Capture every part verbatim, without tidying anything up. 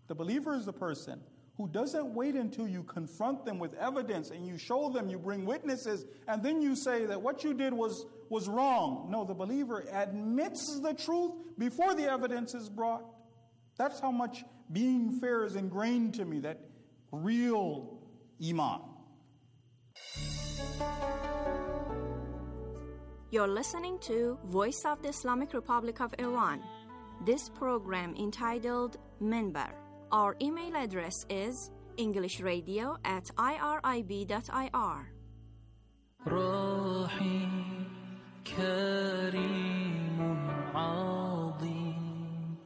The believer is the person who doesn't wait until you confront them with evidence and you show them, you bring witnesses, and then you say that what you did was, was wrong. No, the believer admits the truth before the evidence is brought. That's how much being fair is ingrained to me, that real iman. You're listening to Voice of the Islamic Republic of Iran. This program entitled Minbar. Our email address is englishradio at irib dot i r. روحي كريم عظيم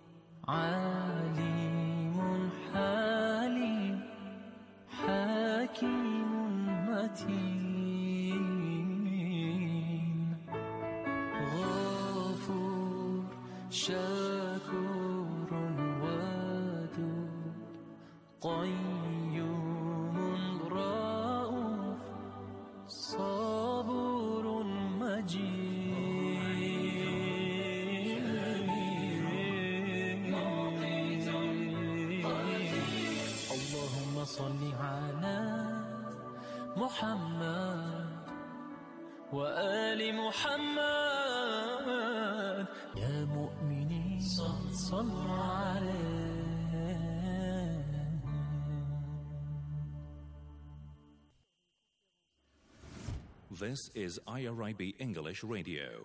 عليم حليم حكيم متين غفور شكور ودود قيوم رؤوف صبور مجيد اللهم صل على محمد وآل محمد يا مؤمنين صلوا عليه. This is I R I B English Radio.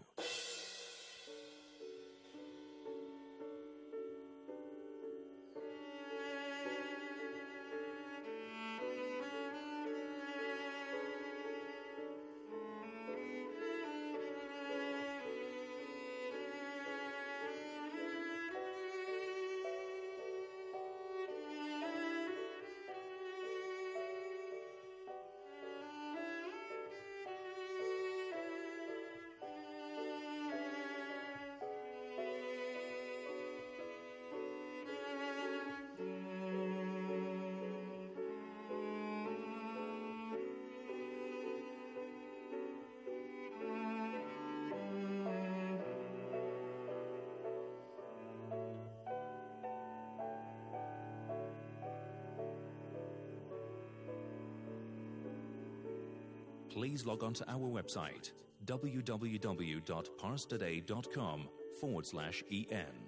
Please log on to our website, www.parstoday.com forward slash en.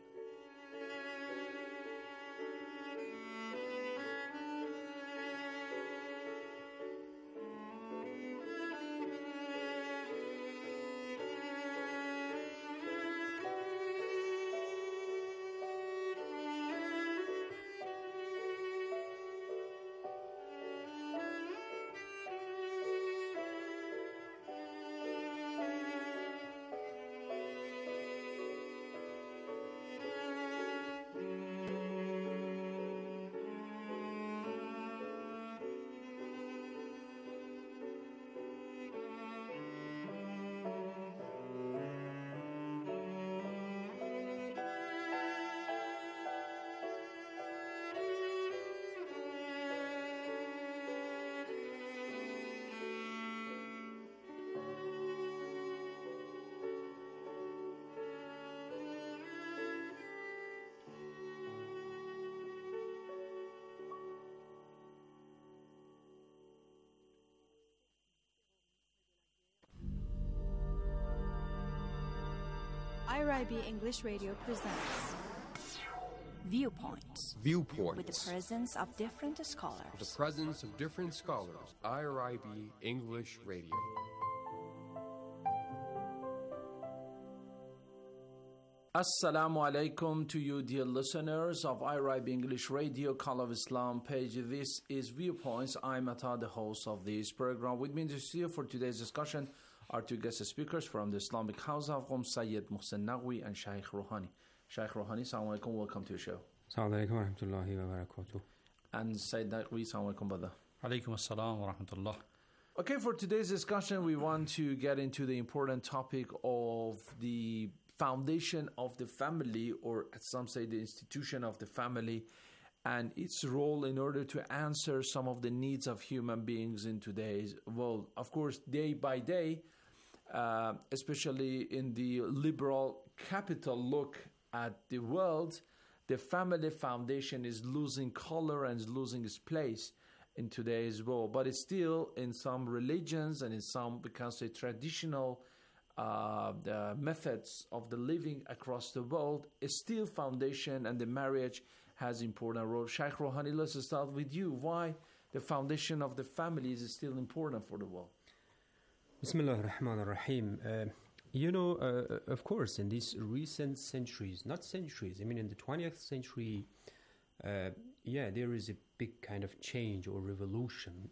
I R I B English Radio presents Viewpoints. Viewpoints. With the presence of different scholars. With the presence of different scholars. I R I B English Radio. Assalamu alaikum to you, dear listeners of I R I B English Radio, Call of Islam page. This is Viewpoints. I'm Atta, the host of this program. With me in the studio for today's discussion are two guest speakers from the Islamic House of Qom, Sayyid Muhsin Naqvi and Shaykh Rouhani. Shaykh Rouhani, assalamu alaikum, welcome to the show. Assalamu alaikum wa rahmatullahi wa barakatuh. And Sayyid Naqvi, assalamu alaikum, brother. Alaikum assalam wa rahmatullah. Okay, for today's discussion, we want to get into the important topic of the foundation of the family, or as some say, the institution of the family, and its role in order to answer some of the needs of human beings in today's world. Of course, day by day, uh, especially in the liberal capital look at the world, the family foundation is losing color and is losing its place in today's world. But it's still in some religions and in some, we can say, traditional uh, the methods of the living across the world, is still foundation, and the marriage has important role. Sheikh Rouhani, let's start with you. Why the foundation of the family is still important for the world? Bismillah ar-Rahman ar-Rahim. Uh, you know, uh, of course, in these recent centuries, not centuries, I mean in the twentieth century, uh, yeah, there is a big kind of change or revolution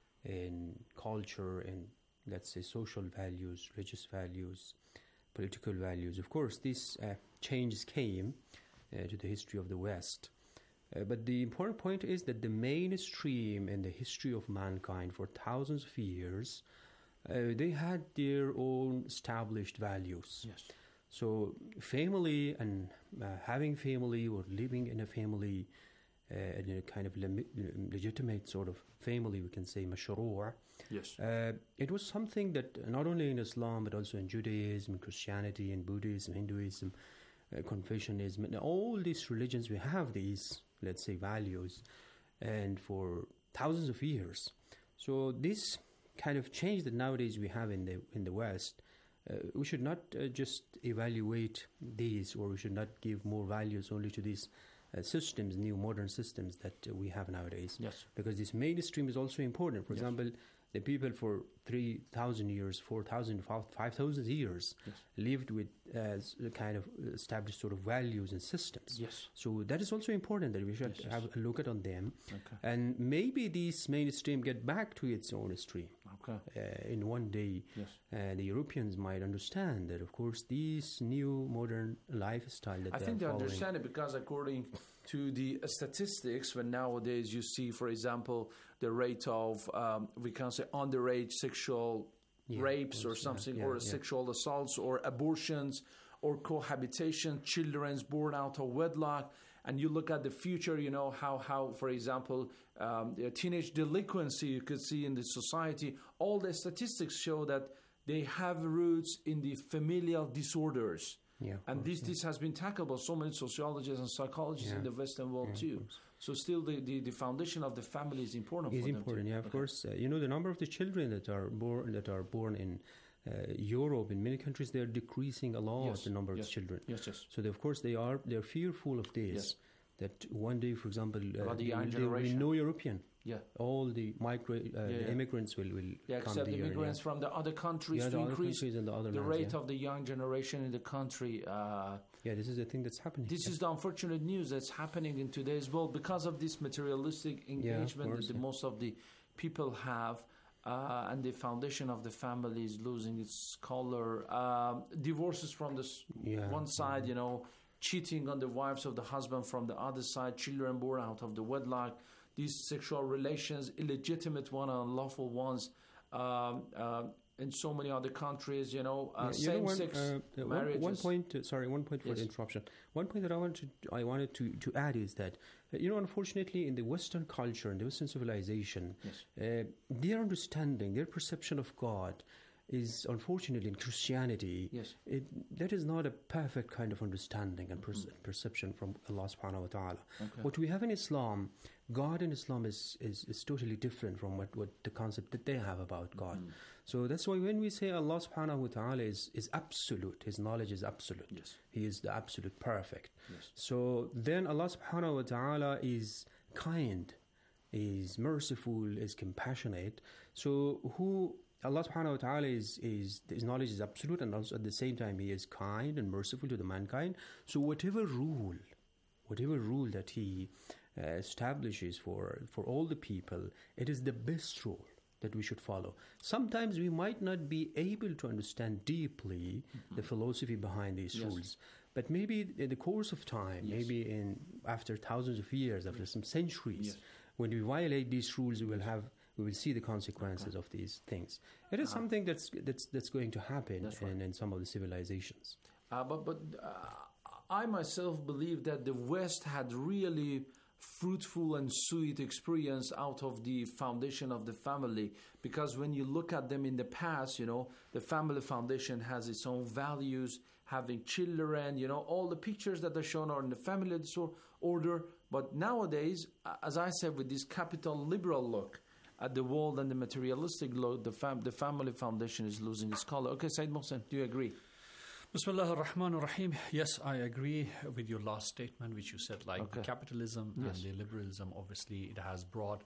in culture and, let's say, social values, religious values, political values. Of course, these uh, changes came uh, to the history of the West. Uh, but the important point is that the mainstream in the history of mankind for thousands of years, uh, they had their own established values. Yes. So family and uh, having family or living in a family, uh, in a kind of le- legitimate sort of family, we can say mashru'. Yes. Uh, it was something that not only in Islam but also in Judaism, Christianity, and Buddhism, Hinduism, uh, Confucianism, and all these religions, we have these, let's say, values, and for thousands of years. So this kind of change that nowadays we have in the in the West, uh, we should not uh, just evaluate these, or we should not give more values only to these uh, systems, new modern systems that uh, we have nowadays. Yes. Because this mainstream is also important. For Yes. example, the people for three thousand years, four thousand, five thousand years Yes. lived with uh, kind of established sort of values and systems. Yes. So that is also important that we should Yes, yes. have a look at on them. Okay. And maybe this mainstream get back to its own stream. Okay. Uh, in one day, Yes. uh, the Europeans might understand that, of course, this new modern lifestyle that I they think they are following. understand it because according to the statistics, when nowadays you see, for example, the rate of, um, we can say, underage sexual Yeah, rapes of or course, yeah, something, yeah, or yeah. sexual assaults or abortions or cohabitation, children's born out of wedlock, and you look at the future, you know, how, how for example, um, the teenage delinquency you could see in the society, all the statistics show that they have roots in the familial disorders. Yeah, of And course, this yeah. this has been tackled by so many sociologists and psychologists Yeah. in the Western world Yeah, of too. course. So still the, the, the foundation of the family is important Is for them important, too. yeah, of Okay. course. Uh, you know, the number of the children that are born that are born in uh, Europe, in many countries, they are decreasing a lot. Yes, The number yes, of children. yes, yes. So they, of course, they are they are fearful of this. Yes. That one day, for example, uh, About the they, young will- they will be generation. no European. Yeah. All the migra- uh, Yeah, the yeah. immigrants will will Yeah, come except here. immigrants yeah. from the other countries Yeah, to the other increase countries and the other the lands, rate yeah. of the young generation in the country. Uh, Yeah, this is the thing that's happening. This yeah. is the unfortunate news that's happening in today's world because of this materialistic engagement course, that the, yeah. most of the people have, uh, and the foundation of the family is losing its color. Um, divorces from the s- Yeah, one side, you know, cheating on the wives of the husband from the other side, children born out of the wedlock, these sexual relations, illegitimate one, unlawful ones. Um, uh, in so many other countries, you know, uh, Yeah, you know, one, same-sex uh, uh, one, marriages. one point, uh, sorry, one point for Yes. the interruption. One point that I wanted to, I wanted to, to add is that, uh, you know, unfortunately, in the Western culture, in the Western civilization, Yes. uh, their understanding, their perception of God is, unfortunately, in Christianity, Yes. it, that is not a perfect kind of understanding and perce- perception from Allah subhanahu wa ta'ala. Okay. What we have in Islam, God in Islam is, is, is totally different from what, what the concept that they have about God. So that's why when we say Allah subhanahu wa ta'ala is, is absolute, His knowledge is absolute. Yes. He is the absolute perfect. Yes. So then Allah subhanahu wa ta'ala is kind, is merciful, is compassionate. So who Allah subhanahu wa ta'ala is, is, His knowledge is absolute, and also at the same time He is kind and merciful to the mankind. So whatever rule, whatever rule that He uh, establishes for, for all the people, it is the best rule that we should follow. Sometimes we might not be able to understand deeply the philosophy behind these Yes. rules, but maybe in the course of time, Yes. maybe in after thousands of years, after some centuries, Yes. when we violate these rules, we will have we will see the consequences of these things. It is something that's that's that's going to happen That's right. in, in some of the civilizations. Uh, but but uh, I myself believe that the West had really fruitful and sweet experience out of the foundation of the family, because when you look at them in the past, you know, the family foundation has its own values, having children, you know, all the pictures that are shown are in the family disorder. But nowadays, as I said, with this capital liberal look at the world and the materialistic look, the, fam- the family foundation is losing its color. Okay, Said Mohsen, do you agree? Bismillah ar-Rahman ar-Rahim. Yes, I agree with your last statement, which you said, like Okay. the capitalism Yes. and the liberalism, obviously, it has brought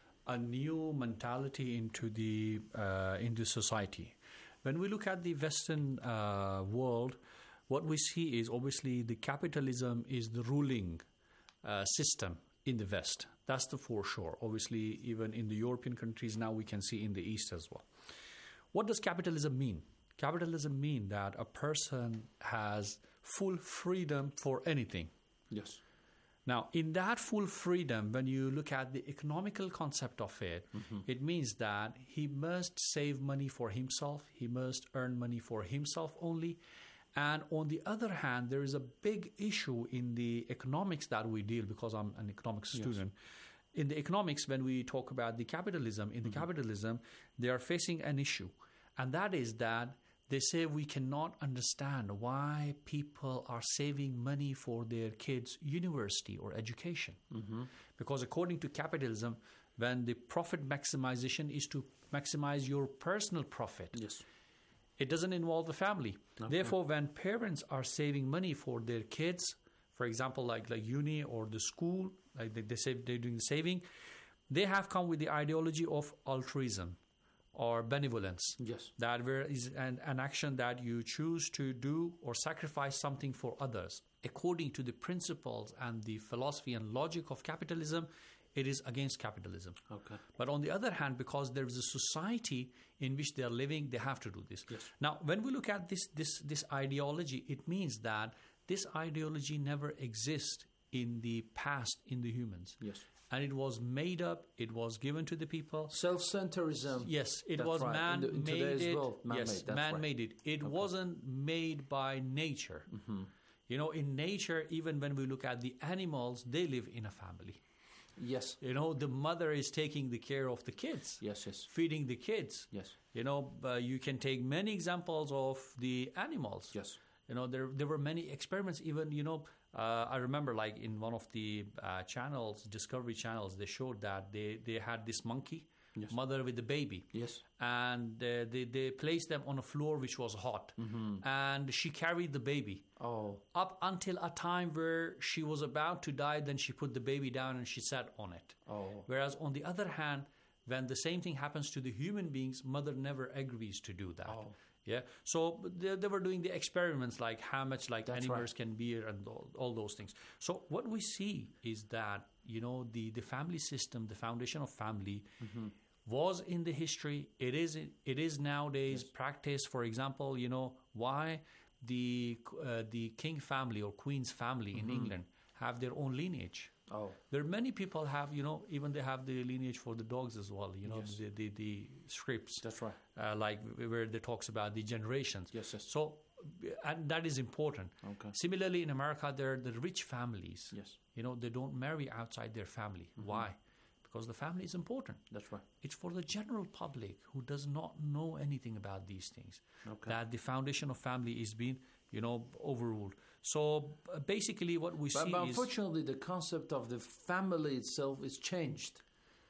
a new mentality into the uh, into society. When we look at the Western uh, world, what we see is obviously the capitalism is the ruling uh, system in the West. That's the for sure. Obviously, even in the European countries now, we can see in the East as well. What does capitalism mean? Capitalism means that a person has full freedom for anything. Yes. Now, in that full freedom, when you look at the economical concept of it, Mm-hmm. it means that he must save money for himself, he must earn money for himself only. And on the other hand, there is a big issue in the economics that we deal, because I'm an economics Yes. student. In the economics, when we talk about the capitalism, in the Mm-hmm. capitalism, they are facing an issue. And that is that they say we cannot understand why people are saving money for their kids' university or education. Mm-hmm. Because according to capitalism, when the profit maximization is to maximize your personal profit, Yes. it doesn't involve the family. Okay. Therefore, when parents are saving money for their kids, for example, like, like uni or the school, like they, they say they're doing the saving, they have come with the ideology of altruism or benevolence. Yes. That there is an, an action that you choose to do or sacrifice something for others. According to the principles and the philosophy and logic of capitalism, it is against capitalism. Okay. But on the other hand, because there is a society in which they are living, they have to do this. Yes. Now, when we look at this, this, this ideology, it means that this ideology never exists in the past in the humans. Yes. And it was made up, it was given to the people. Self-centerism. Yes, it That's was right. man In the- in made today's it. world, man-made, yes, that's man right. made it. It wasn't made by nature. Mm-hmm. You know, in nature, even when we look at the animals, they live in a family. Yes. You know, the mother is taking the care of the kids, Yes, yes. feeding the kids. Yes. You know, uh, you can take many examples of the animals. Yes. You know, there there were many experiments. Even, you know, uh, I remember like in one of the uh, channels, Discovery channels, they showed that they, they had this monkey, Yes. mother with the baby. Yes. And uh, they, they placed them on a floor which was hot. Mm-hmm. And she carried the baby Oh. up until a time where she was about to die. Then she put the baby down and she sat on it. Oh. Whereas on the other hand, when the same thing happens to the human beings, mother never agrees to do that. Oh. Yeah. So they, they were doing the experiments like how much like That's animals right. can be and all, all those things. So what we see is that, you know, the, the family system, the foundation of family Mm-hmm. was in the history. It is it is nowadays practice. For example, you know, why the uh, the king family or queen's family Mm-hmm. in England have their own lineage. Oh. There are many people have, you know, even they have the lineage for the dogs as well, you know, Yes. the, the, the scripts. That's right. Uh, like where they talks about the generations. Yes, yes. So, and that is important. Okay. Similarly, in America, there are the rich families. Yes. You know, they don't marry outside their family. Why? Because the family is important. That's right. It's for the general public who does not know anything about these things. Okay. That the foundation of family is being, you know, overruled. So uh, basically what we But, see but is... unfortunately, the concept of the family itself is changed.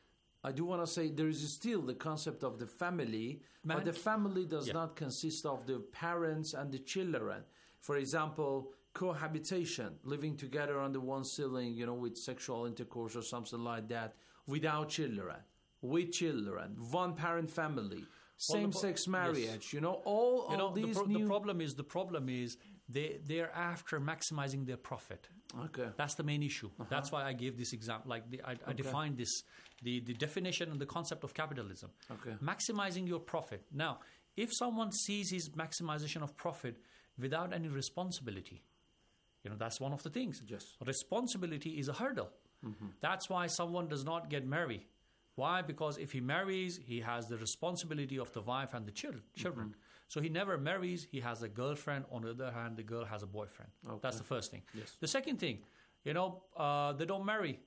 I do want to say there is still the concept of the family, Man- but the family does Yeah. not consist of the parents and the children. For example, cohabitation, living together under one ceiling, you know, with sexual intercourse or something like that, without children, with children, one-parent family, same-sex yes. marriage, you know, all You know, of the, these pro- new... the problem is the problem is they they're after maximizing their profit. Okay. That's the main issue. That's why I gave this example. Like the, I, I defined this, the, the definition and the concept of capitalism. Okay. Maximizing your profit. Now, if someone sees his maximization of profit without any responsibility, you know, that's one of the things. Yes. Responsibility is a hurdle. That's why someone does not get married. Why? Because if he marries, he has the responsibility of the wife and the chil- children. So he never marries, he has a girlfriend. On the other hand, the girl has a boyfriend. Okay. That's the first thing. Yes. The second thing, you know, uh, they don't marry.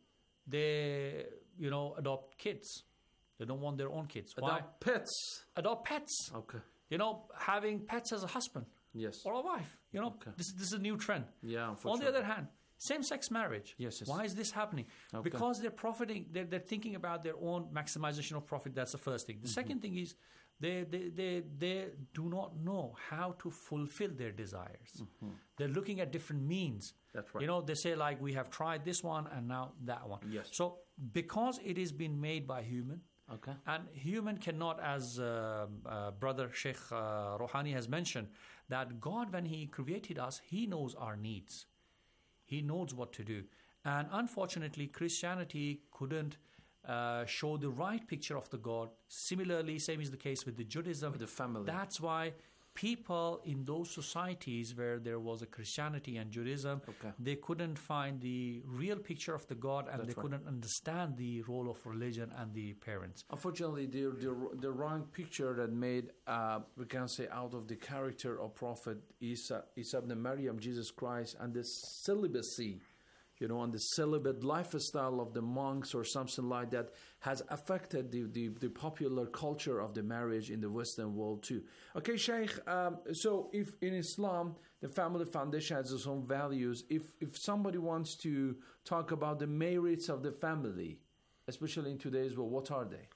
They, you know, adopt kids. They don't want their own kids. Why? Adopt pets. Adopt pets. Okay. You know, having pets as a husband Yes. or a wife. You know, Okay. this, this is a new trend. Yeah, for On the sure. other hand, same-sex marriage. Yes, yes. Why is this happening? Okay. Because they're profiting, they're, they're thinking about their own maximization of profit. That's the first thing. The Mm-hmm. second thing is they, they, they, they do not know how to fulfill their desires. They're looking at different means. Mm-hmm. That's right. You know, they say like, we have tried this one and now that one. Yes. So because it is being made by human, Okay. and human cannot, as uh, uh, Brother Sheikh uh, Rouhani has mentioned, that God, when He created us, He knows our needs. He knows what to do. And unfortunately, Christianity couldn't uh, show the right picture of the God. Similarly, same is the case with the Judaism. With the family. That's why people in those societies where there was a Christianity and Judaism, Okay. they couldn't find the real picture of the God, and That's they right. couldn't understand the role of religion and the parents. Unfortunately, the, the, the wrong picture that made, uh, we can say, out of the character of Prophet Isa, Isa ibn Maryam, Jesus Christ, and the celibacy, you know, and the celibate lifestyle of the monks or something like that has affected the, the, the popular culture of the marriage in the Western world too. Okay, Sheikh, um, so if in Islam, the family foundation has its own values, if, if somebody wants to talk about the merits of the family, especially in today's world, what are they?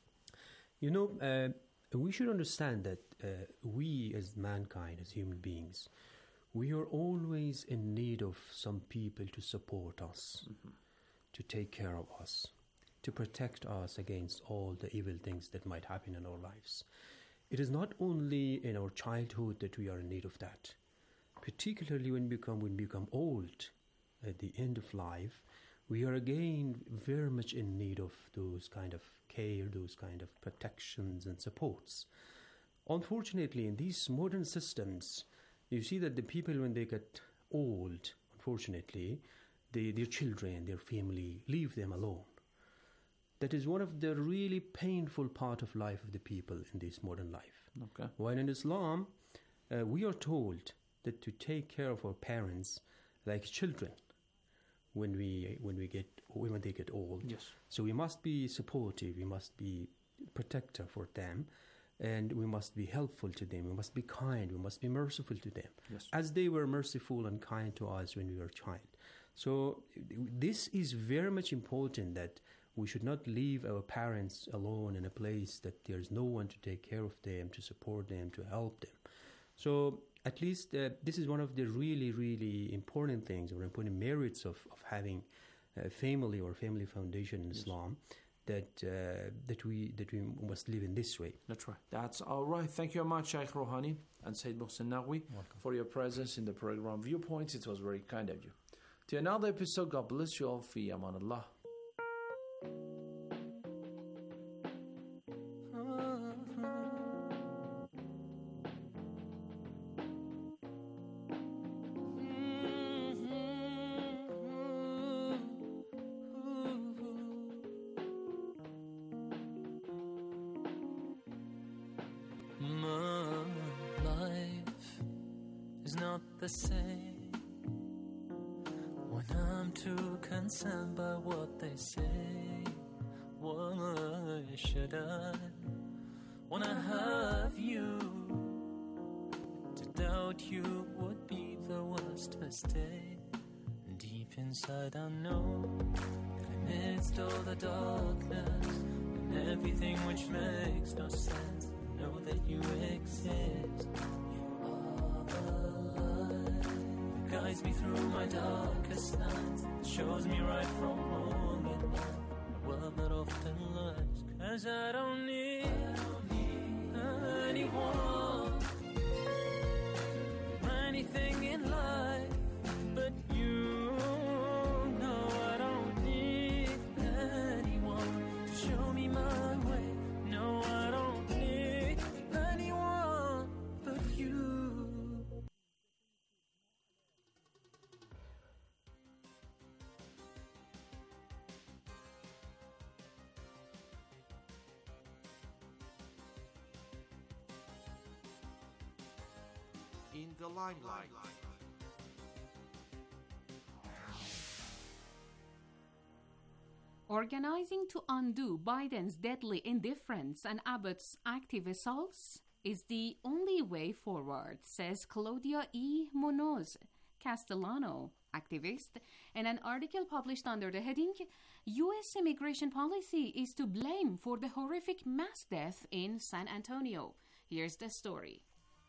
You know, uh, we should understand that uh, we as mankind, as human beings, we are always in need of some people to support us, mm-hmm. to take care of us, to protect us against all the evil things that might happen in our lives. It is not only in our childhood that we are in need of that. Particularly when we become, when we become old, at the end of life, we are again very much in need of those kind of care, those kind of protections and supports. Unfortunately, in these modern systems, you see that the people, when they get old, unfortunately, they, their children, their family, leave them alone. That is one of the really painful part of life of the people in this modern life. Okay. While in Islam, uh, we are told that to take care of our parents like children when we when we get when they get old. Yes. So we must be supportive. We must be protector for them. And we must be helpful to them. We must be kind. We must be merciful to them. Yes. As they were merciful and kind to us when we were a child. So this is very much important, that we should not leave our parents alone in a place that there's no one to take care of them, to support them, to help them. So at least uh, this is one of the really, really important things, or important merits of, of having a family or family foundation in yes. Islam. That uh, that we that we must live in this way. That's right. That's all right. Thank you very much, Sheikh Rouhani and Sayyid Mohsen Naqvi, for your presence in the program Viewpoints. It was very kind of you. To another episode, God bless you all. Fi aman Allah. The same when I'm too concerned by what they say. Why should I, when I have you, to doubt you would be the worst mistake. Deep inside I know that amidst all the darkness and everything which makes no sense, I know that you exist. Guides me through my darkest nights, shows me right from wrong in life, a world that often lies. Cause I don't need, I don't need anyone, anything in life but you. No, I don't need anyone to show me my way. No, I don't need anyone but you. In the limelight. Organizing to undo Biden's deadly indifference and Abbott's active assaults? is the only way forward, says Claudia E. Munoz Castellano, activist, in an article published under the heading, U S immigration policy is to blame for the horrific mass death in San Antonio. Here's the story.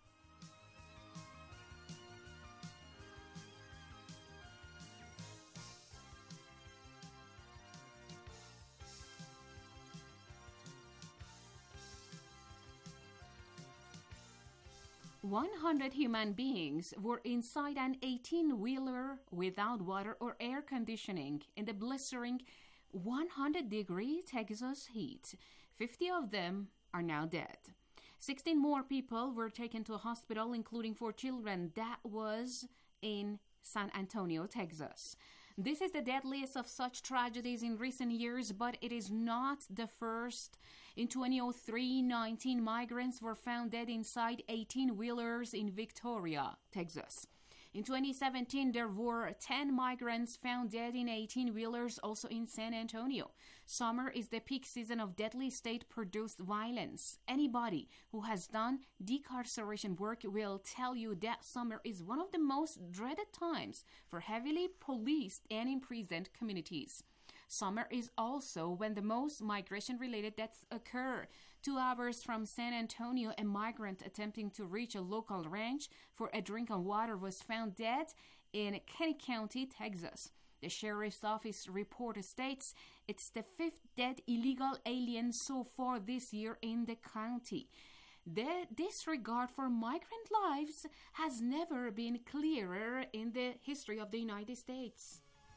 one hundred human beings were inside an eighteen-wheeler without water or air conditioning in the blistering one hundred degree Texas heat. fifty of them are now dead. sixteen more people were taken to a hospital, including four children. That was in San Antonio, Texas. This is the deadliest of such tragedies in recent years, but it is not the first. In twenty oh three, nineteen migrants were found dead inside eighteen-wheelers in Victoria, Texas. In twenty seventeen, there were ten migrants found dead in eighteen-wheelers, also in San Antonio. Summer is the peak season of deadly state-produced violence. Anybody who has done decarceration work will tell you that summer is one of the most dreaded times for heavily policed and imprisoned communities. Summer is also when the most migration-related deaths occur. Two hours from San Antonio, a migrant attempting to reach a local ranch for a drink of water was found dead in Kenny County, Texas. The sheriff's office report states it's the fifth dead illegal alien so far this year in the county. The disregard for migrant lives has never been clearer in the history of the United States.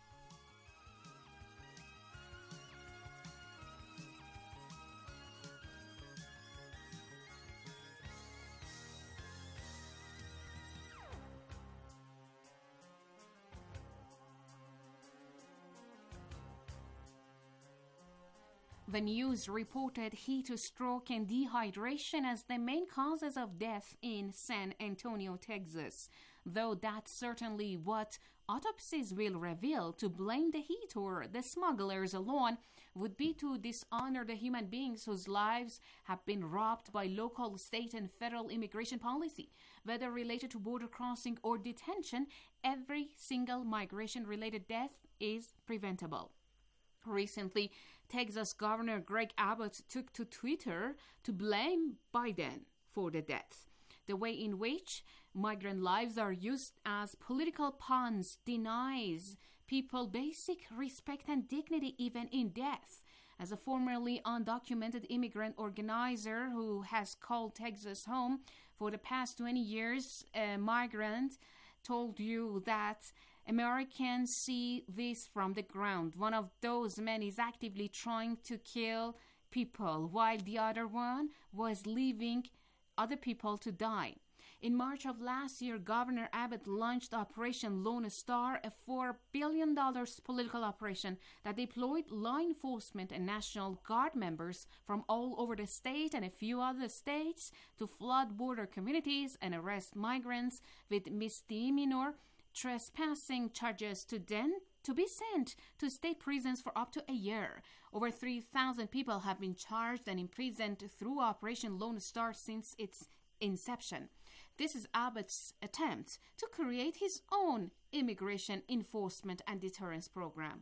The news reported heat stroke and dehydration as the main causes of death in San Antonio, Texas, though that's certainly what autopsies will reveal. To blame the heat or the smugglers alone would be to dishonor the human beings whose lives have been robbed by local, state, and federal immigration policy. Whether related to border crossing or detention, every single migration-related death is preventable. Recently, Texas Governor Greg Abbott took to Twitter to blame Biden for the death. The way in which migrant lives are used as political pawns denies people basic respect and dignity even in death. As a formerly undocumented immigrant organizer who has called Texas home for the past twenty years, a migrant told you that Americans see this from the ground. One of those men is actively trying to kill people, while the other one was leaving other people to die. In March of last year, Governor Abbott launched Operation Lone Star, a four billion dollars political operation that deployed law enforcement and National Guard members from all over the state and a few other states to flood border communities and arrest migrants with misdemeanor trespassing charges, to then to be sent to state prisons for up to a year. Over three thousand people have been charged and imprisoned through Operation Lone Star since its inception. This is Abbott's attempt to create his own immigration enforcement and deterrence program.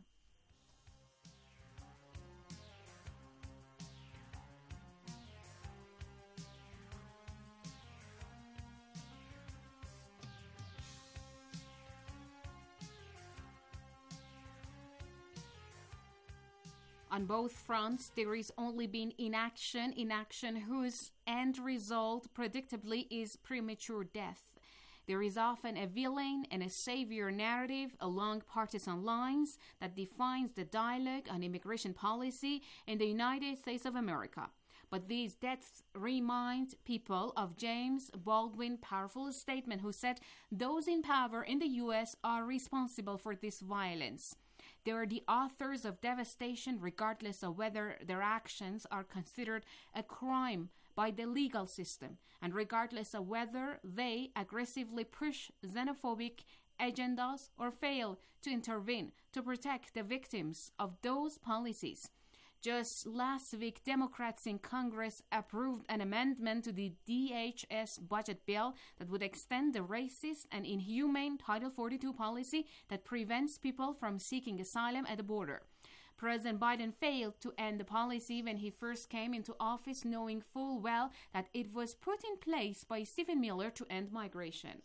On both fronts, there is only been inaction, inaction whose end result, predictably, is premature death. There is often a villain and a savior narrative along partisan lines that defines the dialogue on immigration policy in the United States of America. But these deaths remind people of James Baldwin's powerful statement, who said, "Those in power in the U S are responsible for this violence. They are the authors of devastation regardless of whether their actions are considered a crime by the legal system and regardless of whether they aggressively push xenophobic agendas or fail to intervene to protect the victims of those policies." Just last week, Democrats in Congress approved an amendment to the D H S budget bill that would extend the racist and inhumane Title forty-two policy that prevents people from seeking asylum at the border. President Biden failed to end the policy when he first came into office, knowing full well that it was put in place by Stephen Miller to end migration.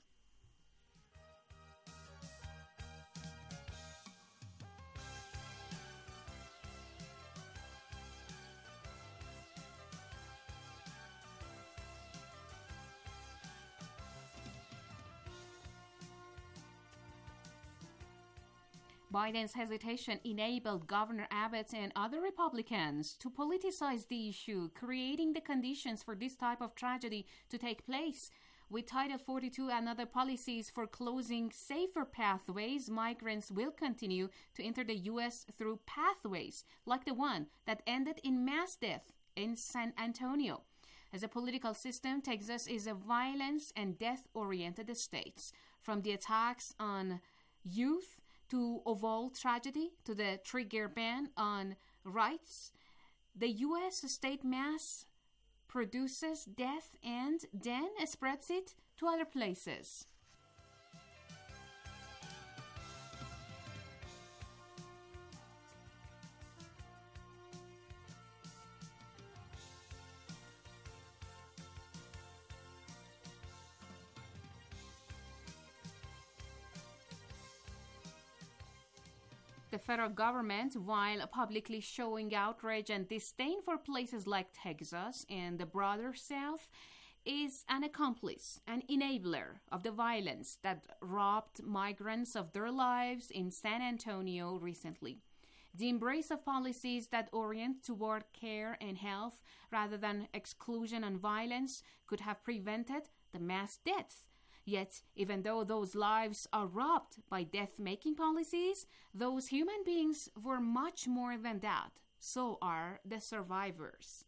Biden's hesitation enabled Governor Abbott and other Republicans to politicize the issue, creating the conditions for this type of tragedy to take place. With Title forty-two and other policies for closing safer pathways, migrants will continue to enter the U S through pathways like the one that ended in mass death in San Antonio. As a political system, Texas is a violence and death-oriented state. From the attacks on youth to Uvalde tragedy, to the trigger ban on rights, the U S state mass produces death and then spreads it to other places. The federal government, while publicly showing outrage and disdain for places like Texas and the broader South, is an accomplice, an enabler of the violence that robbed migrants of their lives in San Antonio recently. The embrace of policies that orient toward care and health rather than exclusion and violence could have prevented the mass deaths. Yet, even though those lives are robbed by death-making policies, those human beings were much more than that. So are the survivors.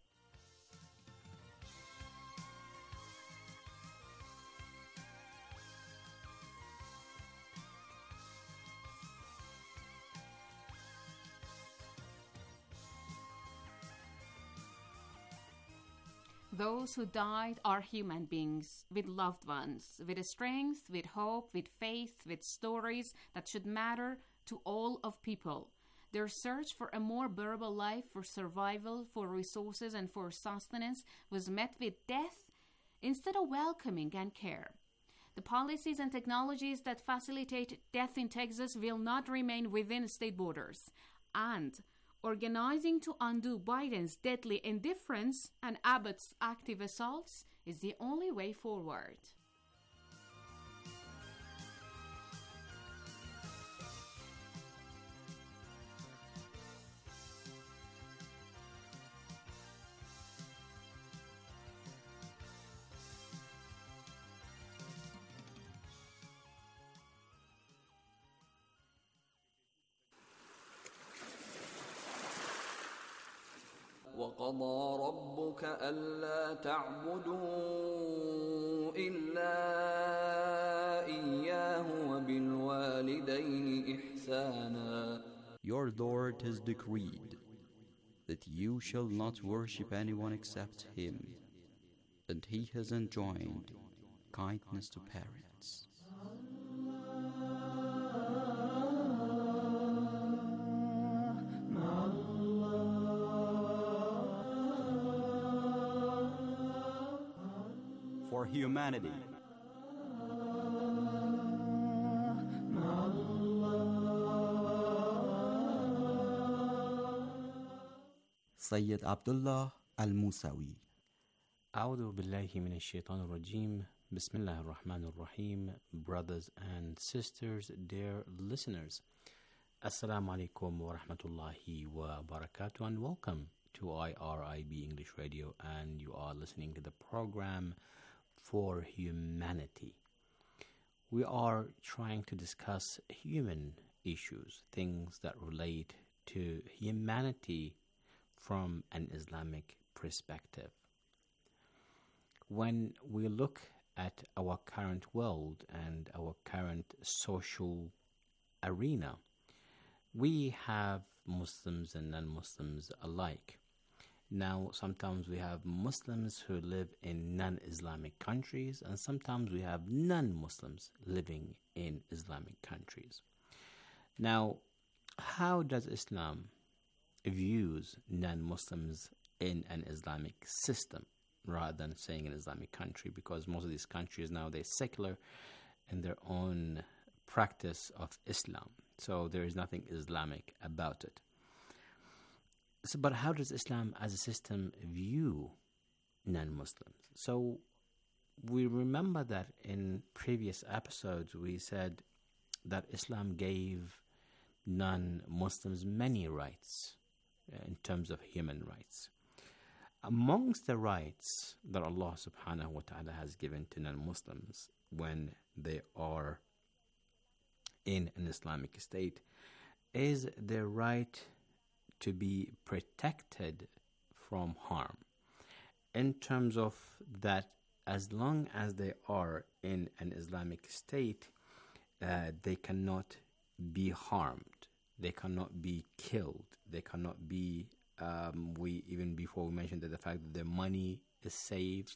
Those who died are human beings with loved ones, with strength, with hope, with faith, with stories that should matter to all of people. Their search for a more bearable life, for survival, for resources, and for sustenance was met with death instead of welcoming and care. The policies and technologies that facilitate death in Texas will not remain within state borders. And organizing to undo Biden's deadly indifference and Abbott's active assaults is the only way forward. وقضى ربك ألا تعبدوا إلا إياه وبالوالدين إحسانا. Your Lord has decreed that you shall not worship anyone except Him, and He has enjoined kindness to parents. For humanity. Sayyid Abdullah Al-Musawi. أعوذ بالله من الشيطان الرجيم. بسم الله الرحمن الرحيم. Brothers and sisters, dear listeners, Assalamu alaikum wa rahmatullahi wa barakatuh, and welcome to I R I B English Radio, and you are listening to the program For Humanity. We are trying to discuss human issues, things that relate to humanity from an Islamic perspective. When we look at our current world and our current social arena, we have Muslims and non-Muslims alike. Now, sometimes we have Muslims who live in non-Islamic countries, and sometimes we have non-Muslims living in Islamic countries. Now, how does Islam views non-Muslims in an Islamic system rather than saying an Islamic country? Because most of these countries now, they're secular in their own practice of Islam. So there is nothing Islamic about it. So, but how does Islam as a system view non-Muslims? So we remember that in previous episodes we said that Islam gave non-Muslims many rights uh, in terms of human rights. Amongst the rights that Allah subhanahu wa ta'ala has given to non-Muslims when they are in an Islamic state is their right to be protected from harm, in terms of that as long as they are in an Islamic state, uh, they cannot be harmed, they cannot be killed, they cannot be, um, we even before we mentioned that the fact that their money is safe,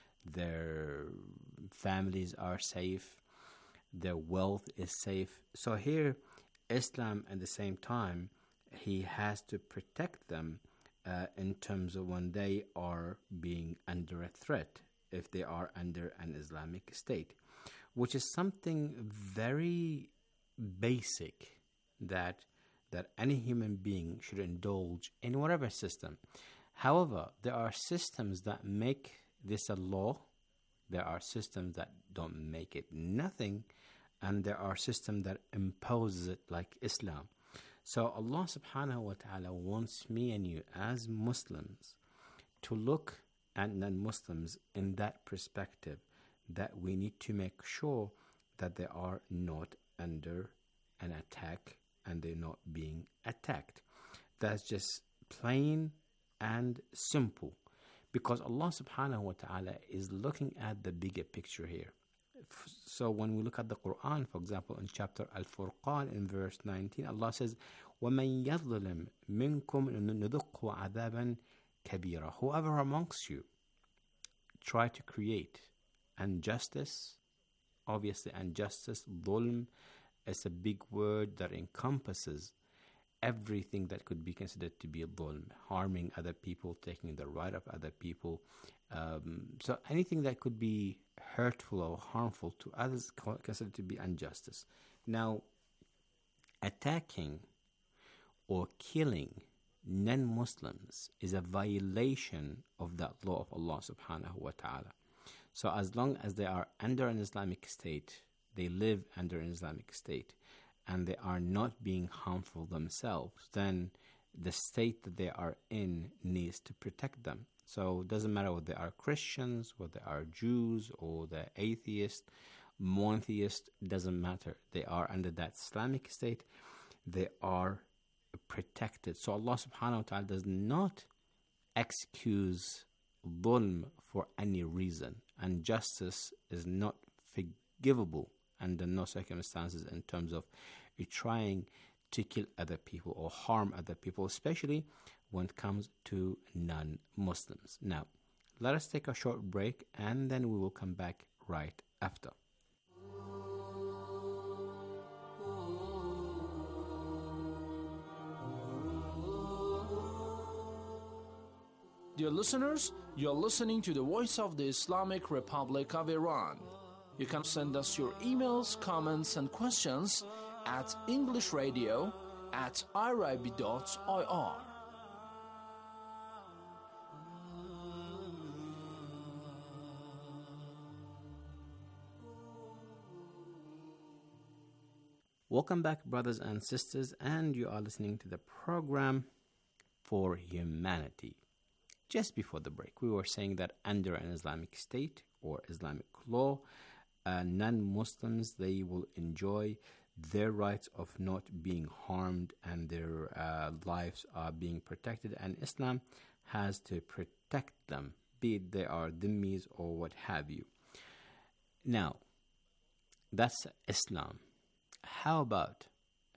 their families are safe, their wealth is safe. So here, Islam at the same time, he has to protect them uh, in terms of when they are being under a threat, if they are under an Islamic state, which is something very basic that that any human being should indulge in whatever system. However, there are systems that make this a law, there are systems that don't make it nothing, and there are systems that impose it like Islam. So Allah subhanahu wa ta'ala wants me and you as Muslims to look at non-Muslims in that perspective, that we need to make sure that they are not under an attack and they're not being attacked. That's just plain and simple, because Allah subhanahu wa ta'ala is looking at the bigger picture here. So when we look at the Quran, for example, in chapter Al-Furqan in verse nineteen, Allah says, وَمَنْ يَظْلِمْ مِنْكُمْ نُذُقْهُ عَذَابًا كَبِيرًا. Whoever amongst you try to create injustice, obviously injustice, dhulm, is a big word that encompasses everything that could be considered to be a dhulm, harming other people, taking the right of other people. Um, so anything that could be hurtful or harmful to others considered to be injustice. Now, attacking or killing non-Muslims is a violation of that law of Allah subhanahu wa ta'ala. So as long as they are under an Islamic state, they live under an Islamic state, and they are not being harmful themselves, then the state that they are in needs to protect them. So it doesn't matter whether they are Christians, whether they are Jews, or they're atheists, monotheists, doesn't matter. They are under that Islamic state. They are protected. So Allah subhanahu wa ta'ala does not excuse dhulm for any reason. And justice is not forgivable under no circumstances in terms of you trying to kill other people or harm other people, especially when it comes to non-Muslims. Now, let us take a short break and then we will come back right after. Dear listeners, you're listening to the Voice of the Islamic Republic of Iran. You can send us your emails, comments, and questions at englishradio at irib dot I R. Welcome back, brothers and sisters, and you are listening to the program For Humanity. Just before the break, we were saying that under an Islamic state or Islamic law, uh, non-Muslims, they will enjoy their rights of not being harmed and their uh, lives are being protected, and Islam has to protect them, be it they are dhimmis or what have you. Now, that's Islam. How about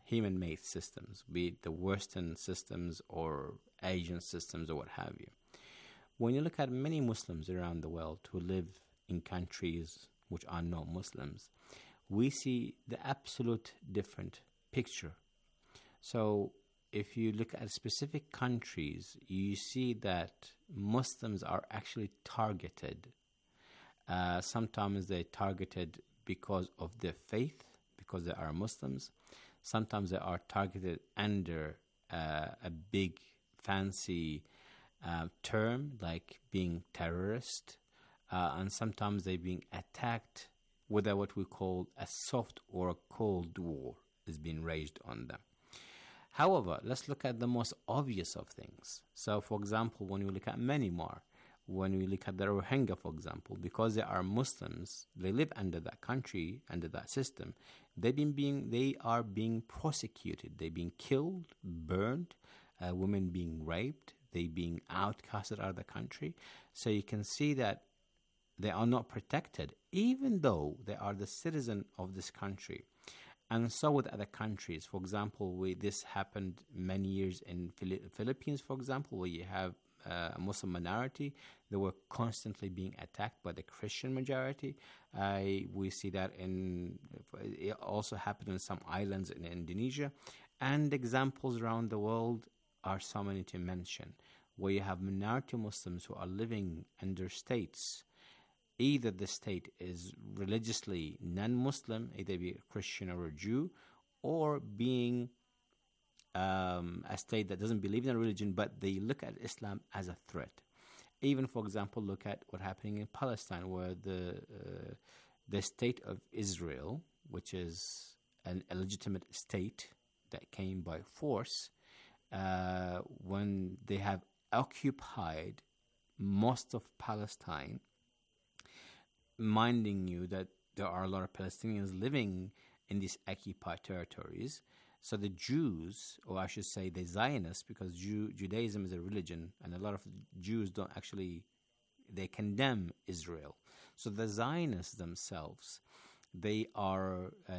human-made systems, be it the Western systems or Asian systems or what have you. When you look at many Muslims around the world who live in countries which are not Muslims, we see the absolute different picture. So if you look at specific countries, you see that Muslims are actually targeted. Uh, sometimes they're targeted because of their faith, because they are Muslims. Sometimes they are targeted under uh, a big fancy uh, term like being terrorist. Uh, and sometimes they're being attacked with a, what we call a soft or a cold war is being raged on them. However, let's look at the most obvious of things. So, for example, when we look at Myanmar, when we look at the Rohingya, for example, because they are Muslims, they live under that country, under that system, they've been being, they are being prosecuted. They're being killed, burned, uh, women being raped, they being outcasted out of the country. So you can see that they are not protected, even though they are the citizen of this country. And so with other countries. For example, we, this happened many years in Phili- Philippines, for example, where you have uh, a Muslim minority. They were constantly being attacked by the Christian majority. Uh, we see that in, it also happened in some islands in Indonesia. And examples around the world are so many to mention, where you have minority Muslims who are living under states. Either the state is religiously non-Muslim, either be a Christian or a Jew, or being um, a state that doesn't believe in a religion, but they look at Islam as a threat. Even, for example, look at what's happening in Palestine, where the uh, the state of Israel, which is an illegitimate state that came by force, uh, when they have occupied most of Palestine, minding you that there are a lot of Palestinians living in these occupied territories. So the Jews, or I should say the Zionists, because Jew, Judaism is a religion, and a lot of Jews don't actually, they condemn Israel. So the Zionists themselves, they are uh,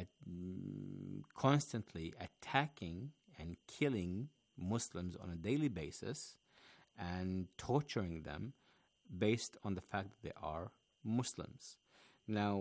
constantly attacking and killing Muslims on a daily basis and torturing them based on the fact that they are Muslims. Now,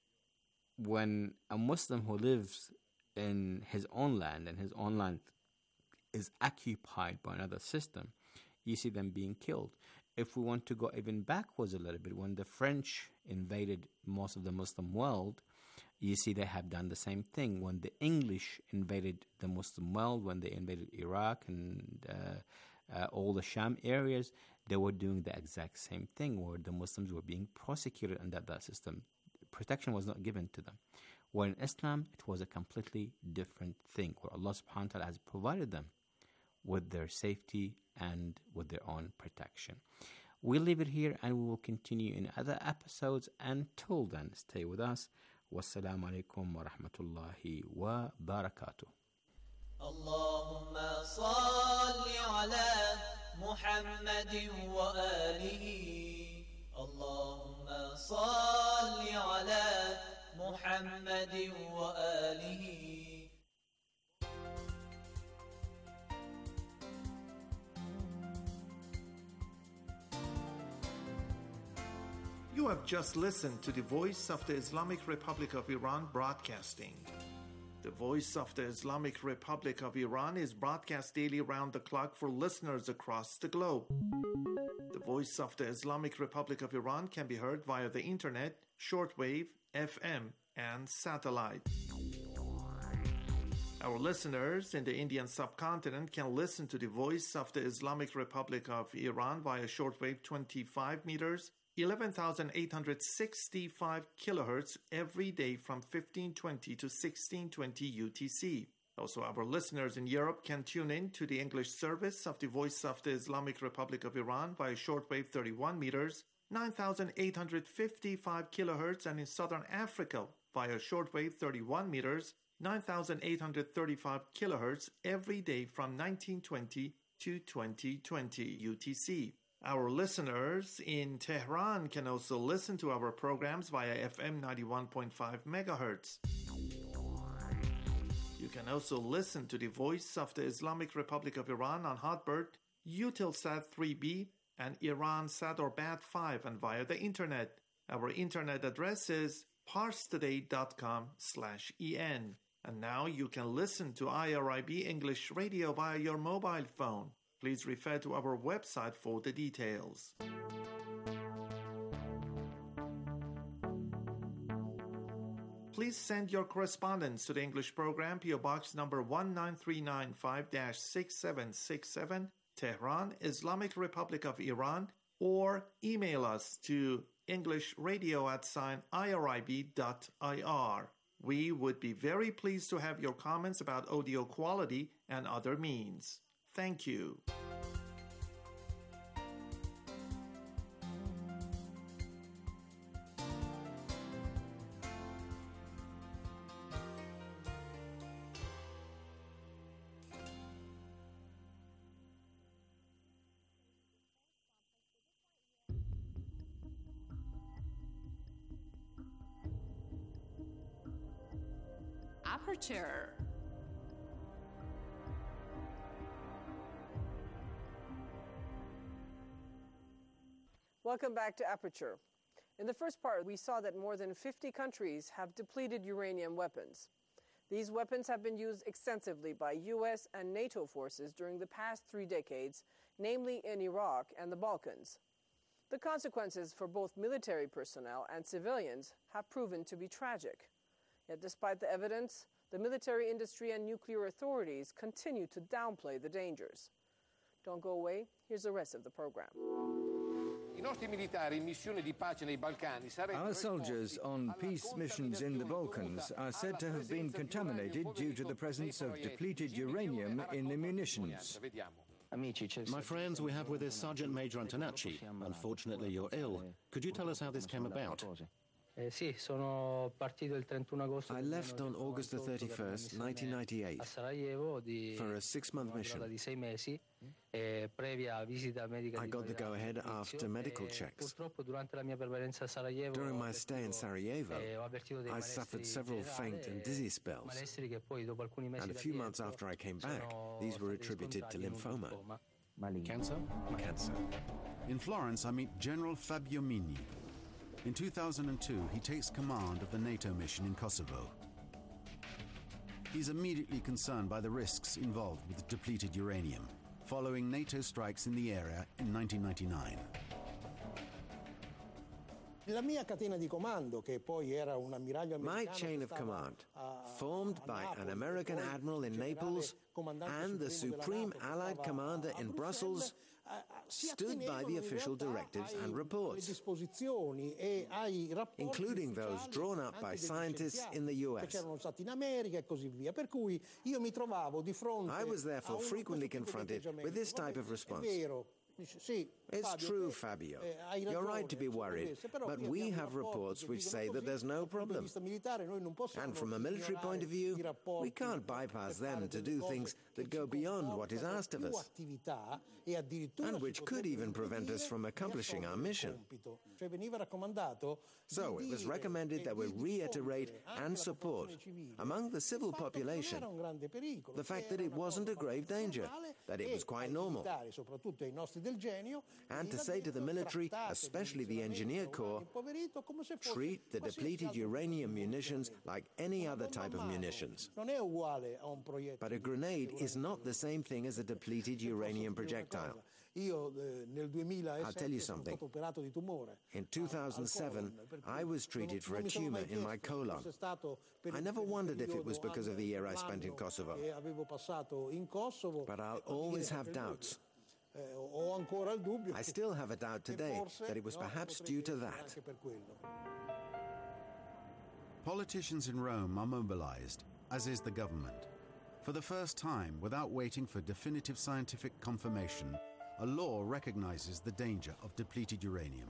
when a Muslim who lives in his own land, and his own land is occupied by another system, you see them being killed. If we want to go even backwards a little bit, when the French invaded most of the Muslim world, you see they have done the same thing. When the English invaded the Muslim world, when they invaded Iraq and uh, uh, all the Sham areas, they were doing the exact same thing, where the Muslims were being prosecuted under that system. Protection was not given to them. Where in Islam, it was a completely different thing, where Allah subhanahu wa ta'ala has provided them with their safety and with their own protection. We'll leave it here, and we will continue in other episodes. Until then, stay with us. Wassalamu alaikum wa rahmatullahi wa barakatuh. Allahumma salli ala Muhammadin wa alihi. Allahumma salli ala Muhammadin wa alihi. You have just listened to the Voice of the Islamic Republic of Iran broadcasting. The Voice of the Islamic Republic of Iran is broadcast daily around the clock for listeners across the globe. The Voice of the Islamic Republic of Iran can be heard via the internet, shortwave, F M, and satellite. Our listeners in the Indian subcontinent can listen to the Voice of the Islamic Republic of Iran via shortwave twenty-five meters, eleven thousand eight hundred sixty-five kilohertz every day from fifteen twenty to sixteen twenty U T C. Also, our listeners in Europe can tune in to the English service of the Voice of the Islamic Republic of Iran via shortwave thirty-one meters, nine thousand eight hundred fifty-five kilohertz, and in Southern Africa via shortwave thirty-one meters, nine thousand eight hundred thirty-five kilohertz every day from nineteen twenty to twenty twenty U T C. Our listeners in Tehran can also listen to our programs via F M ninety-one point five megahertz. You can also listen to the Voice of the Islamic Republic of Iran on Hotbird, Eutelsat three B, and Iran Sat-or-Bat five, and via the internet. Our internet address is parstoday dot com slash en. And now you can listen to I R I B English Radio via your mobile phone. Please refer to our website for the details. Please send your correspondence to the English program, P O Box number one nine three nine five dash six seven six seven, Tehran, Islamic Republic of Iran, or email us to englishradio at sign irib dot ir. We would be very pleased to have your comments about audio quality and other means. Thank you. Aperture. Welcome back to Aperture. In the first part, we saw that more than fifty countries have depleted uranium weapons. These weapons have been used extensively by U S and NATO forces during the past three decades, namely in Iraq and the Balkans. The consequences for both military personnel and civilians have proven to be tragic. Yet despite the evidence, the military industry and nuclear authorities continue to downplay the dangers. Don't go away. Here's the rest of the program. Our soldiers on peace missions in the Balkans are said to have been contaminated due to the presence of depleted uranium in the munitions. My friends, we have with us Sergeant Major Antonacci. Unfortunately, you're ill. Could you tell us how this came about? I left on August the thirty-first, nineteen ninety-eight, for a six-month mission. I got the go-ahead after medical checks. During my stay in Sarajevo, I suffered several faint and dizzy spells, and a few months after I came back, these were attributed to lymphoma. Cancer? Cancer. In Florence, I meet General Fabio Migni. In two thousand two, he takes command of the NATO mission in Kosovo. He's immediately concerned by the risks involved with depleted uranium, following NATO strikes in the area in nineteen ninety-nine. My chain of command, formed by an American admiral in Naples and the Supreme Allied Commander in Brussels, stood by the official directives and reports, including those drawn up by scientists in the U S. I was therefore frequently confronted with this type of response. It's true, Fabio. You're right to be worried, but we have reports which say that there's no problem. And from a military point of view, we can't bypass them to do things that go beyond what is asked of us, and which could even prevent us from accomplishing our mission. So it was recommended that we reiterate and support, among the civil population, the fact that it wasn't a grave danger, that it was quite normal, and to say to the military, especially the Engineer Corps, treat the depleted uranium munitions like any other type of munitions. But a grenade is not the same thing as a depleted uranium projectile. I'll tell you something. In two thousand seven, I was treated for a tumor in my colon. I never wondered if it was because of the year I spent in Kosovo. But I'll always have doubts. I still have a doubt today that it was perhaps due to that. Politicians in Rome are mobilized, as is the government. For the first time, without waiting for definitive scientific confirmation, a law recognizes the danger of depleted uranium.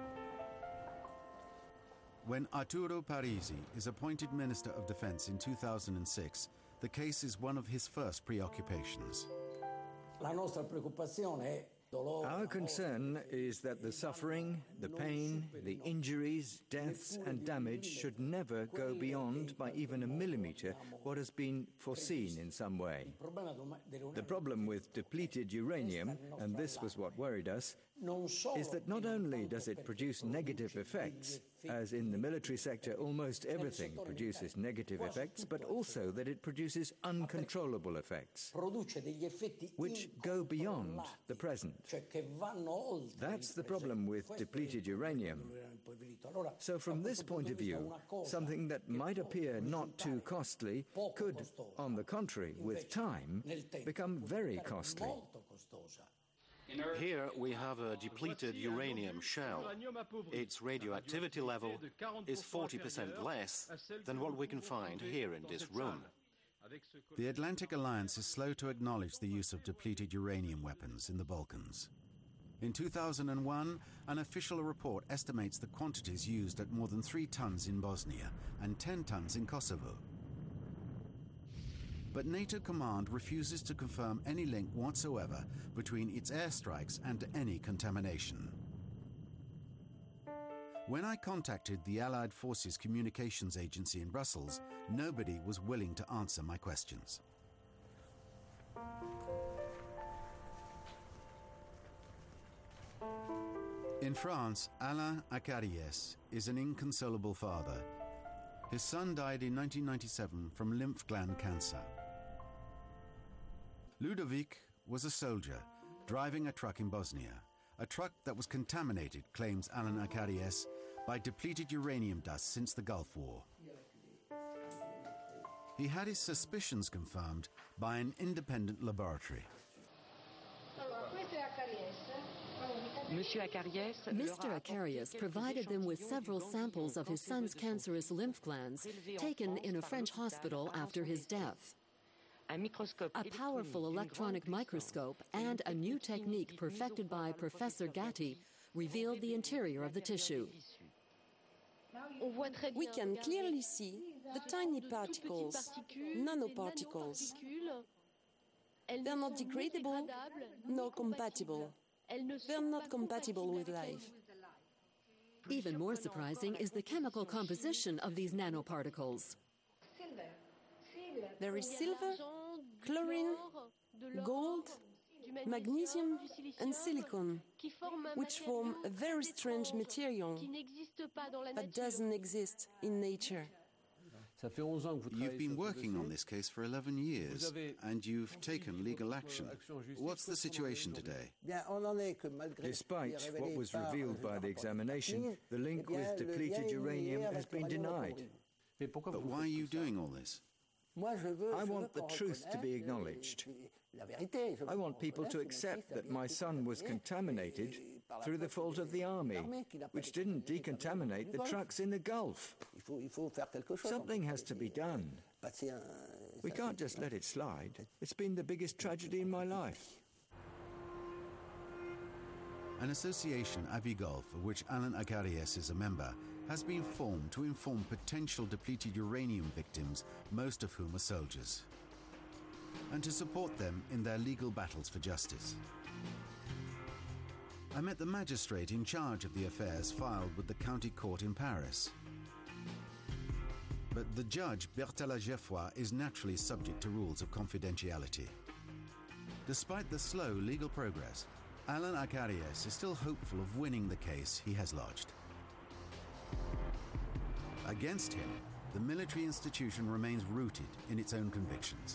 When Arturo Parisi is appointed Minister of Defense in two thousand six, the case is one of his first preoccupations. Our concern is that the suffering, the pain, the injuries, deaths and damage should never go beyond, by even a millimeter, what has been foreseen in some way. The problem with depleted uranium, and this was what worried us, is that not only does it produce negative effects, as in the military sector almost everything produces negative effects, but also that it produces uncontrollable effects, which go beyond the present. That's the problem with depleted uranium. So from this point of view, something that might appear not too costly could, on the contrary, with time, become very costly. Here we have a depleted uranium shell. Its radioactivity level is forty percent less than what we can find here in this room. The Atlantic Alliance is slow to acknowledge the use of depleted uranium weapons in the Balkans. In two thousand one, an official report estimates the quantities used at more than three tons in Bosnia and ten tons in Kosovo. But NATO Command refuses to confirm any link whatsoever between its airstrikes and any contamination. When I contacted the Allied Forces Communications Agency in Brussels, nobody was willing to answer my questions. In France, Alain Acariès is an inconsolable father. His son died in nineteen ninety-seven from lymph gland cancer. Ludovic was a soldier driving a truck in Bosnia, a truck that was contaminated, claims Alain Acariès, by depleted uranium dust since the Gulf War. He had his suspicions confirmed by an independent laboratory. Mister Acariès provided them with several samples of his son's cancerous lymph glands taken in a French hospital after his death. A powerful electronic microscope and a new technique perfected by Professor Gatti revealed the interior of the tissue. We can clearly see the tiny particles, nanoparticles. They are not degradable nor compatible. They are not compatible with life. Even more surprising is the chemical composition of these nanoparticles. There is silver, chlorine, gold, magnesium and silicon, which form a very strange material that doesn't exist in nature. You've been working on this case for eleven years, and you've taken legal action. What's the situation today? Despite what was revealed by the examination, the link with depleted uranium has been denied. But why are you doing all this? I want the truth to be acknowledged. I want people to accept that my son was contaminated through the fault of the army, which didn't decontaminate the trucks in the Gulf. Something has to be done. We can't just let it slide. It's been the biggest tragedy in my life. An association, Avigulf, of which Alain Acariès is a member, has been formed to inform potential depleted uranium victims, most of whom are soldiers, and to support them in their legal battles for justice. I met the magistrate in charge of the affairs filed with the county court in Paris. But the judge, Bertella Geoffroy, is naturally subject to rules of confidentiality. Despite the slow legal progress, Alain Acariès is still hopeful of winning the case he has lodged. Against him, the military institution remains rooted in its own convictions.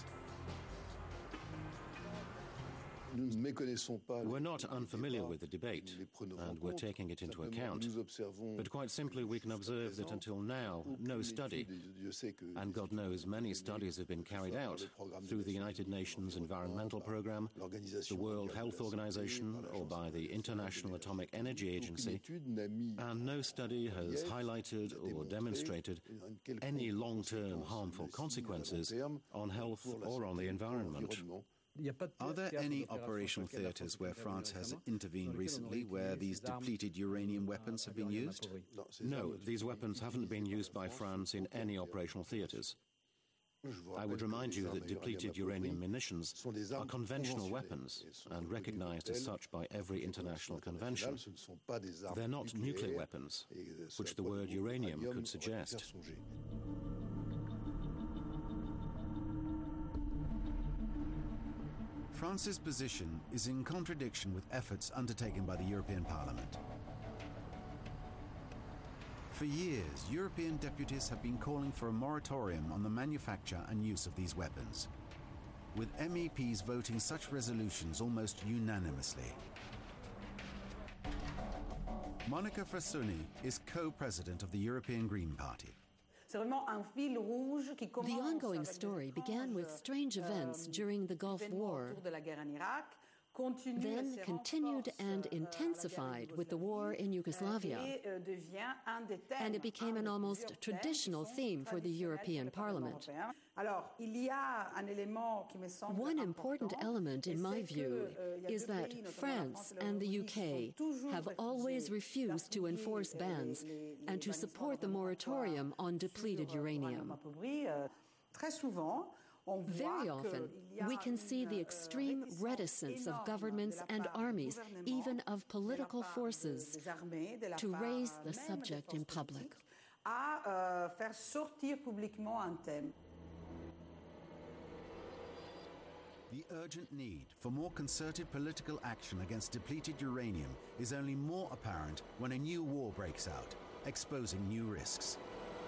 We're not unfamiliar with the debate, and we're taking it into account. But quite simply, we can observe that until now, no study, and God knows many studies have been carried out through the United Nations Environmental Programme, the World Health Organization, or by the International Atomic Energy Agency, and no study has highlighted or demonstrated any long-term harmful consequences on health or on the environment. Are there any operational theatres where France has intervened recently where these depleted uranium weapons have been used? No, these weapons haven't been used by France in any operational theatres. I would remind you that depleted uranium munitions are conventional weapons and recognized as such by every international convention. They're not nuclear weapons, which the word uranium could suggest. France's position is in contradiction with efforts undertaken by the European Parliament. For years, European deputies have been calling for a moratorium on the manufacture and use of these weapons, with M E Ps voting such resolutions almost unanimously. Monica Frassoni is co-president of the European Green Party. The ongoing story began with strange events during the Gulf War, then continued and intensified with the war in Yugoslavia, and it became an almost traditional theme for the European Parliament. One important element, in my view, is that France and the U K have always refused to enforce bans and to support the moratorium on depleted uranium. Very often, we can see the extreme reticence of governments and armies, even of political forces, to raise the subject in public. The urgent need for more concerted political action against depleted uranium is only more apparent when a new war breaks out, exposing new risks.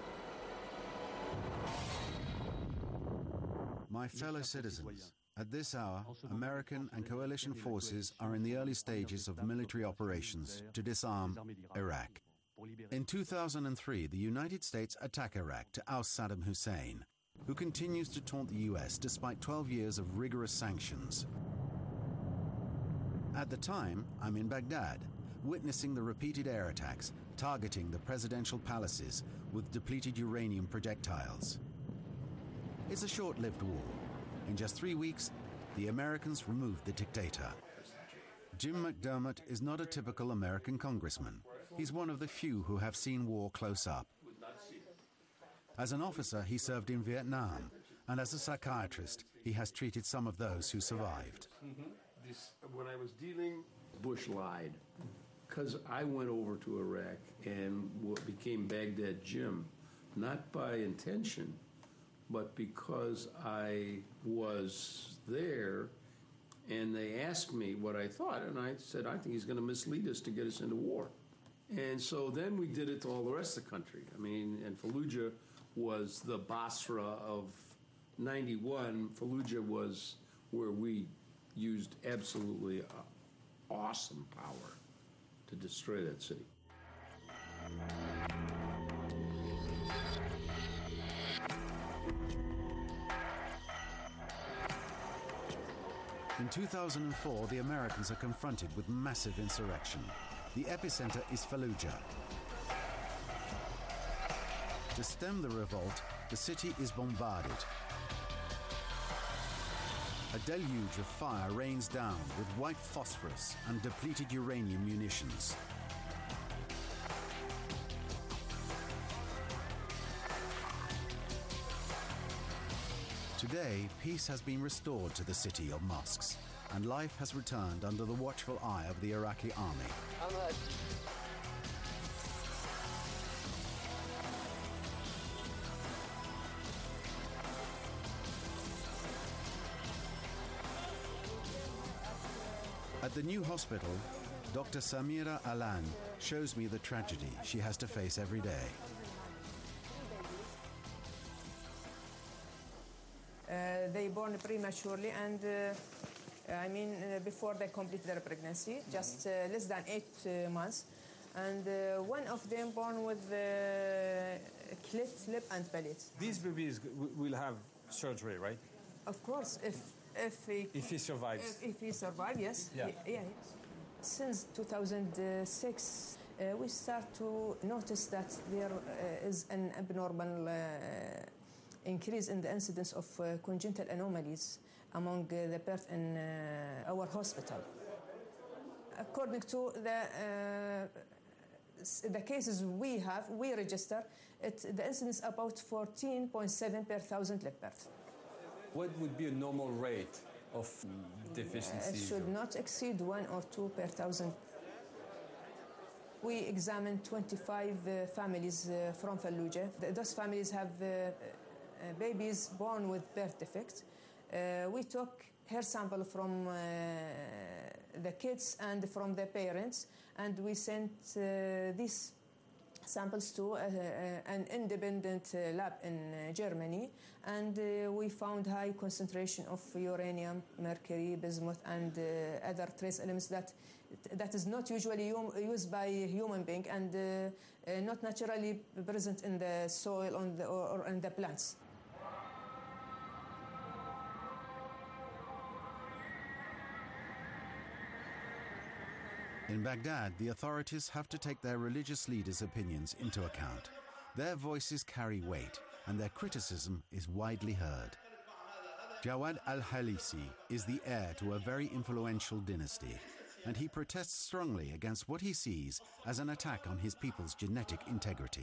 My fellow citizens, at this hour, American and coalition forces are in the early stages of military operations to disarm Iraq. In two thousand three, the United States attacked Iraq to oust Saddam Hussein, who continues to taunt the U S despite twelve years of rigorous sanctions. At the time, I'm in Baghdad, witnessing the repeated air attacks targeting the presidential palaces with depleted uranium projectiles. It's a short-lived war. In just three weeks, the Americans removed the dictator. Jim McDermott is not a typical American congressman. He's one of the few who have seen war close up. As an officer, he served in Vietnam, and as a psychiatrist, he has treated some of those who survived. Mm-hmm. This, when I was dealing, Bush lied, because I went over to Iraq and became Baghdad Jim, not by intention, but because I was there and they asked me what I thought, and I said, I think he's going to mislead us to get us into war. And so then we did it to all the rest of the country. I mean, and Fallujah was the Basra of ninety-one. Fallujah was where we used absolutely awesome power to destroy that city. In two thousand four, the Americans are confronted with massive insurrection. The epicenter is Fallujah. To stem the revolt, the city is bombarded. A deluge of fire rains down with white phosphorus and depleted uranium munitions. Today, peace has been restored to the city of mosques, and life has returned under the watchful eye of the Iraqi army. At the new hospital, Doctor Samira Alan shows me the tragedy she has to face every day. Uh, they born prematurely, and uh, I mean uh, before they complete their pregnancy, just uh, less than eight uh, months, and uh, one of them born with uh, cleft lip and palate. These babies will have surgery, right? Of course, if if he if he survives. If, if he survives, yes. Yeah. yeah. yeah. Since two thousand six, uh, we start to notice that there uh, is an abnormal Uh, increase in the incidence of uh, congenital anomalies among uh, the birth in uh, our hospital. According to the uh, the cases we have, we register, it, the incidence about fourteen point seven per thousand live birth. What would be a normal rate of deficiencies? It should not exceed one or two per thousand. We examined twenty-five uh, families uh, from Fallujah. Th- those families have uh, uh, babies born with birth defects. Uh, we took hair sample from uh, the kids and from the parents, and we sent uh, these samples to uh, uh, an independent uh, lab in uh, Germany, and uh, we found high concentration of uranium, mercury, bismuth, and uh, other trace elements that that is not usually um, used by a human being and uh, uh, not naturally present in the soil on the, or, or in the plants. In Baghdad, the authorities have to take their religious leaders' opinions into account. Their voices carry weight, and their criticism is widely heard. Jawad al-Halisi is the heir to a very influential dynasty, and he protests strongly against what he sees as an attack on his people's genetic integrity.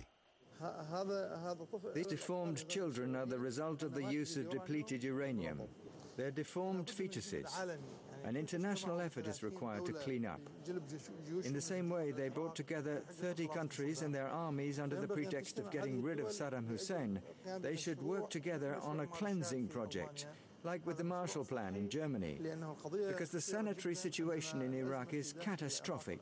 These deformed children are the result of the use of depleted uranium. They're deformed fetuses. An international effort is required to clean up. In the same way, they brought together thirty countries and their armies under the pretext of getting rid of Saddam Hussein. They should work together on a cleansing project, like with the Marshall Plan in Germany, because the sanitary situation in Iraq is catastrophic.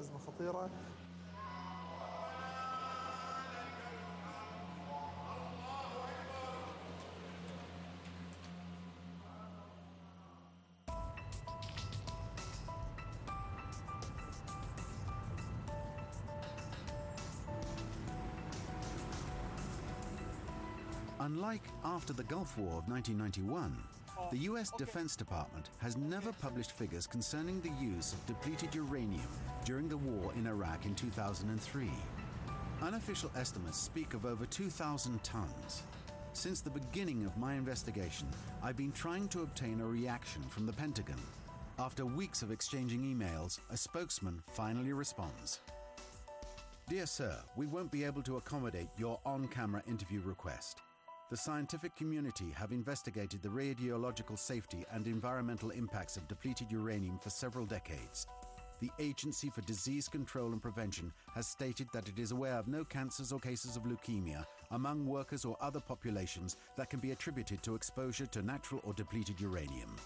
Unlike after the Gulf War of nineteen ninety-one, the U S Defense Department has never published figures concerning the use of depleted uranium during the war in Iraq in two thousand three. Unofficial estimates speak of over two thousand tons. Since the beginning of my investigation, I've been trying to obtain a reaction from the Pentagon. After weeks of exchanging emails, a spokesman finally responds. Dear sir, we won't be able to accommodate your on-camera interview request. The scientific community have investigated the radiological safety and environmental impacts of depleted uranium for several decades. The Agency for Disease Control and Prevention has stated that it is aware of no cancers or cases of leukemia among workers or other populations that can be attributed to exposure to natural or depleted uranium.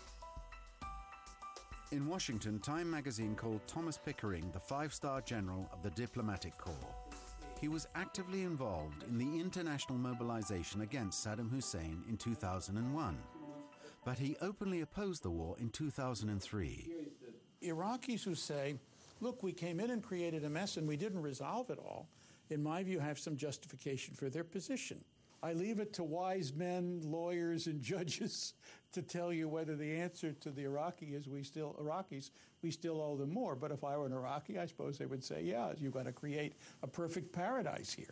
In Washington, Time magazine called Thomas Pickering the five-star general of the diplomatic corps. He was actively involved in the international mobilization against Saddam Hussein in two thousand one, but he openly opposed the war in two thousand three. Iraqis who say, look, we came in and created a mess and we didn't resolve it all, in my view, have some justification for their position. I leave it to wise men, lawyers, and judges to tell you whether the answer to the Iraqi is we still, Iraqis, we still owe them more. But if I were an Iraqi, I suppose they would say, yeah, you've got to create a perfect paradise here.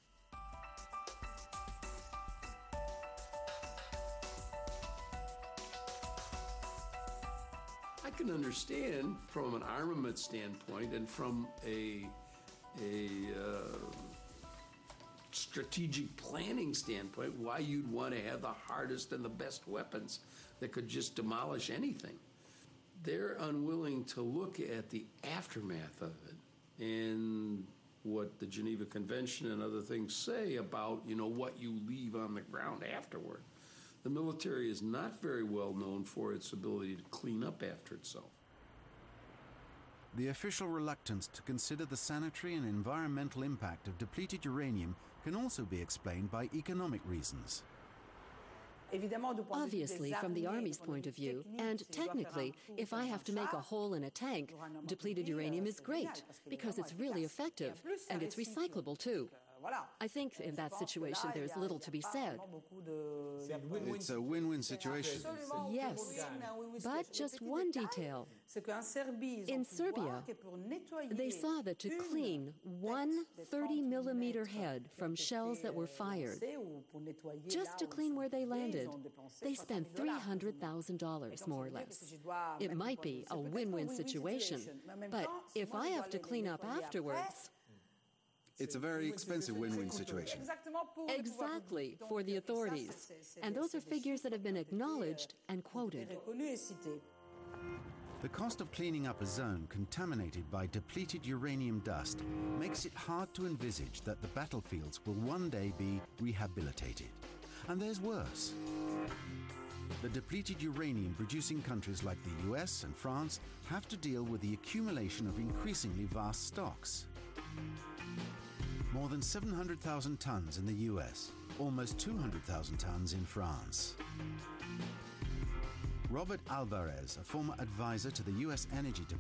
I can understand from an armament standpoint and from a, a uh, strategic planning standpoint why you'd want to have the hardest and the best weapons that could just demolish anything. They're unwilling to look at the aftermath of it and what the Geneva Convention and other things say about, you know, what you leave on the ground afterward. The military is not very well known for its ability to clean up after itself. The official reluctance to consider the sanitary and environmental impact of depleted uranium can also be explained by economic reasons. Obviously, from the Army's point of view, and technically, if I have to make a hole in a tank, depleted uranium is great, because it's really effective, and it's recyclable too. I think in that situation there's little to be said. It's a win-win situation. Yes, but just one detail. In Serbia, they saw that to clean one thirty millimeter head from shells that were fired, just to clean where they landed, they spent three hundred thousand dollars, more or less. It might be a win-win situation, but if I have to clean up afterwards, It's a very expensive win-win situation. Exactly, for the authorities. And those are figures that have been acknowledged and quoted. The cost of cleaning up a zone contaminated by depleted uranium dust makes it hard to envisage that the battlefields will one day be rehabilitated. And there's worse. The depleted uranium-producing countries like the U S and France have to deal with the accumulation of increasingly vast stocks. More than seven hundred thousand tons in the U S, almost two hundred thousand tons in France. Robert Alvarez, a former advisor to the U S Energy Department,